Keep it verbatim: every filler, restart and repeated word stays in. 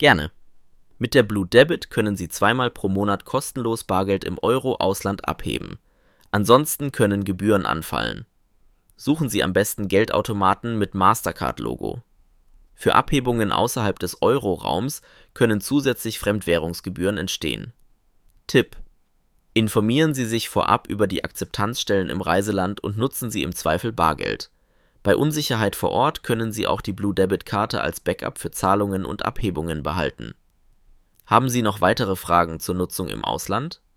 Gerne. Mit der Blue Debit können Sie zweimal pro Monat kostenlos Bargeld im Euro-Ausland abheben. Ansonsten können Gebühren anfallen. Suchen Sie am besten Geldautomaten mit Mastercard-Logo. Für Abhebungen außerhalb des Euro-Raums können zusätzlich Fremdwährungsgebühren entstehen. Tipp: Informieren Sie sich vorab über die Akzeptanzstellen im Reiseland und nutzen Sie im Zweifel Bargeld. Bei Unsicherheit vor Ort können Sie auch die Blue Debit-Karte als Backup für Zahlungen und Abhebungen behalten. Haben Sie noch weitere Fragen zur Nutzung im Ausland?